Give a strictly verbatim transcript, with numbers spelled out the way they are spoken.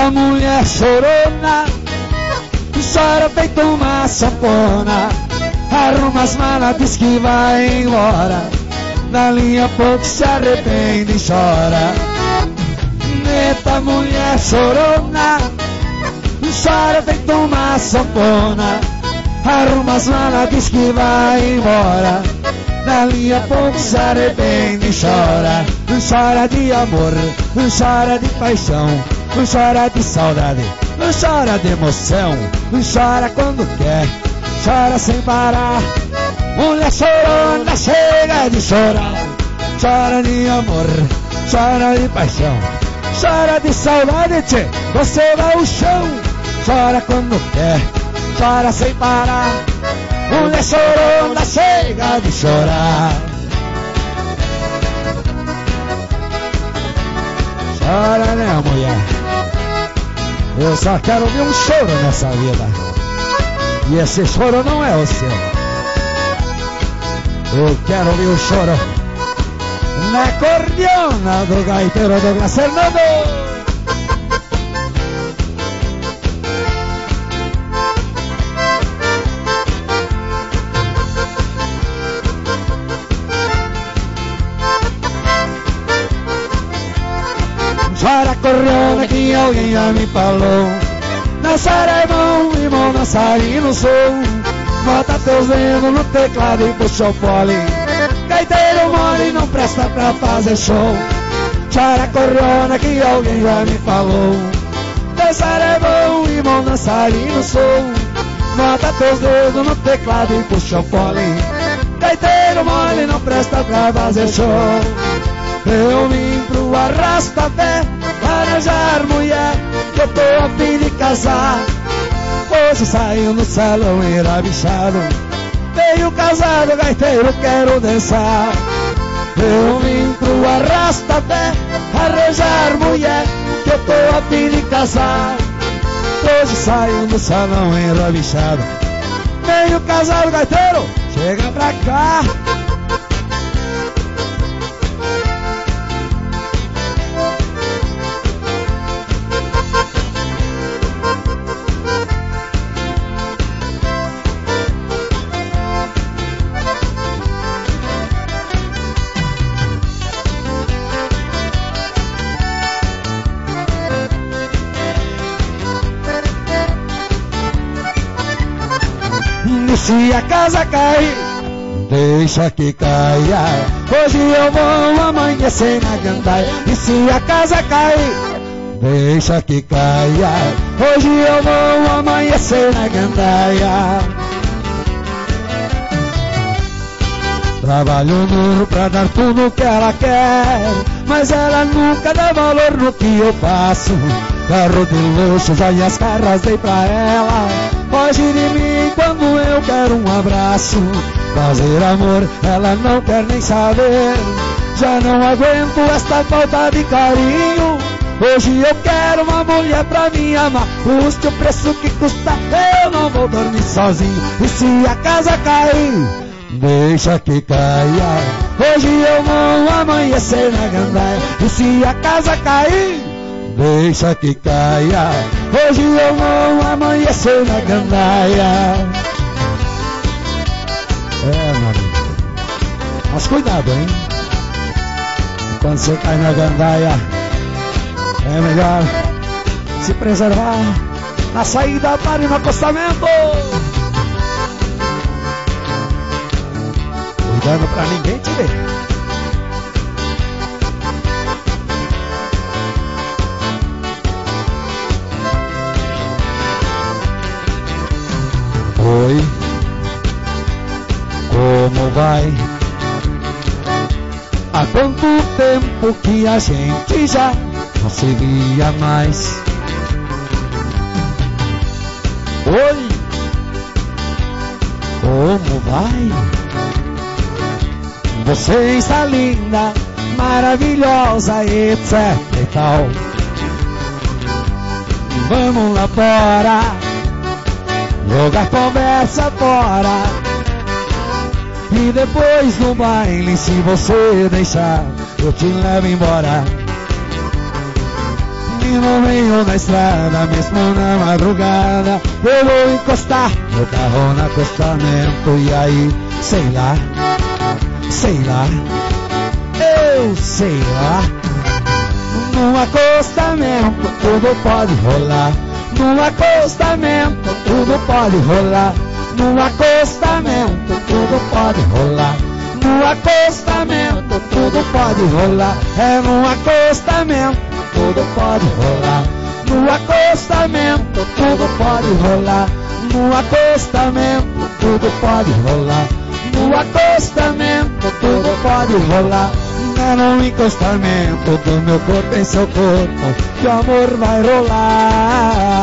Eita mulher chorona, chora feito uma sanfona. Arruma as malas, diz que vai embora. Dali a pouco se arrepende e chora. Eita mulher chorona, chora feito uma sanfona. Arruma as malas, diz que vai embora. Dali a pouco se arrepende e chora. Chora de amor, chora de paixão, chora de saudade, chora de emoção. Chora quando quer, chora sem parar. Mulher chorona, chega de chorar. Chora de amor, chora de paixão, chora de saudade, tchê, você vai ao chão. Chora quando quer, chora sem parar. Mulher chorona, chega de chorar. Chora, né, mulher? Eu só quero ouvir um choro nessa vida. E esse choro não é o seu. Eu quero ouvir o choro na cordiona do gaiteiro Douglas Fernando. Chora cordiona que alguém já me falou. Dançar é bom, irmão, dançarino sou. Bota teus dedos no teclado e puxa o fole. Gaiteiro mole não presta pra fazer show. Chora cordiona que alguém já me falou. Dançar é bom, irmão, dançarino sou. Bota teus dedos no teclado e puxa o fole. Gaiteiro mole não presta pra fazer show. Eu vim pro arrasta-pé arranjar mulher, que eu tô a fim de casar. Hoje saiu no salão, era bichado. Veio casado, gaiteiro, quero dançar. Eu vim pro arrasta-pé arranjar mulher, que eu tô a fim de casar. Hoje saiu no salão, era bichado. Veio casado, gaiteiro, chega pra cá. Se a casa cair, deixa que caia. Hoje eu vou amanhecer na gandaia. E se a casa cair, deixa que caia. Hoje eu vou amanhecer na gandaia. Trabalho duro pra dar tudo que ela quer, mas ela nunca dá valor no que eu faço. Carro de luxo, joias caras dei pra ela. Foge de mim quando eu quero um abraço. Fazer amor, ela não quer nem saber. Já não aguento esta falta de carinho. Hoje eu quero uma mulher pra me amar. Custe o preço que custa, eu não vou dormir sozinho. E se a casa cair, deixa que caia. Hoje eu vou amanhecer na gandaia. E se a casa cair, deixa que caia. Hoje eu vou amanhecer na gandaia. É, meu amigo, mas cuidado, hein? Quando você cai na gandaia, é melhor se preservar na saída para o acostamento. Cuidando pra ninguém te ver. Oi, como vai? Há quanto tempo que a gente já não se via mais? Oi, como vai? Você está linda, maravilhosa, etc e tal. Vamos lá fora, jogar conversa fora. E depois do baile, se você deixar, eu te levo embora. E no meio da estrada, mesmo na madrugada, eu vou encostar meu carro no acostamento. E aí, sei lá, sei lá, eu sei lá. No acostamento tudo pode rolar. No acostamento tudo pode rolar. No acostamento tudo pode rolar. No acostamento tudo pode rolar. É no acostamento tudo pode rolar. No acostamento tudo pode rolar. No acostamento tudo pode rolar. No acostamento tudo pode rolar. É no encostamento do meu corpo em seu corpo que o amor vai rolar.